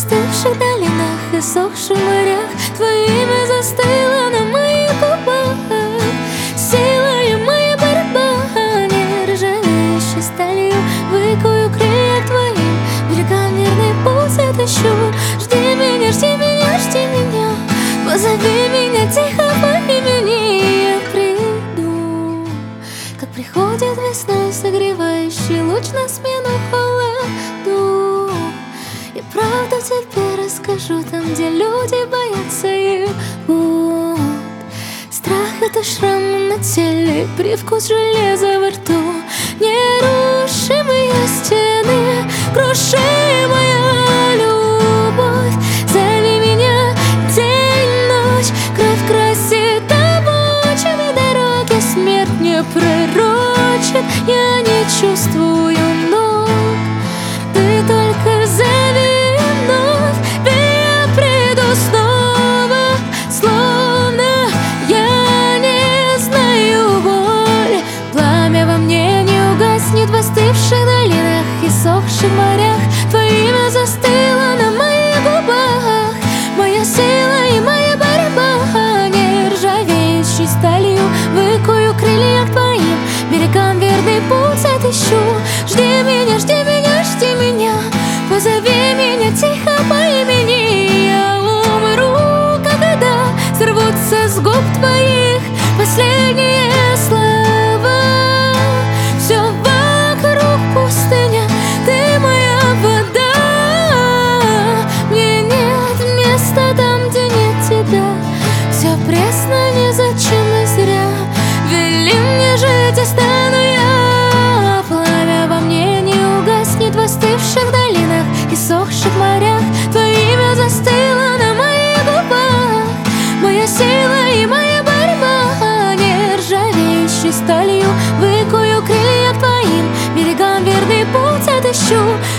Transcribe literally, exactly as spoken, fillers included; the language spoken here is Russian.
застывших долинах и сохших морях. Твое имя застыло на моих губах. Сила моя борьба, не ржавеющей сталью выкую крылья к твоим берегам, верный путь отыщу. Жди меня, жди меня, жди меня, позови меня тихо по имени, я приду. Как приходит весной согревающий луч на смену холоду, я правду тебе расскажу, там, где люди боятся его. Страх — это шрам на теле, привкус железа во рту, нерушимые стены, крушимая любовь. Зови меня день, ночь, кровь красит обочины дороги, смерть не пророчит, я не чувствую ног. Ты только зови вновь, я приду снова, словно я не знаю боль. Пламя во мне не угаснет в остывших долинах и сохших морях. Твое имя застыло на моих губах, моя сила и моя борьба, не ржавеющей сталью выкую крылья к твоим берегам, верный путь отыщу. Жди меня, жди меня, жди меня, позови меня тихо по имени, я умру, когда сорвутся с губ твоих последние слова. Все вокруг пустыня, ты моя вода, мне нет места там, где нет тебя. Все пресно, незачем и зря, вели мне жить, и стану я. Пламя во мне не угаснет в остывших долинах и сохших морях. Твое имя застыло на моих губах, моя сила и моя борьба, не ржавеющей сталью выкую крылья к твоим берегам, верный путь отыщу.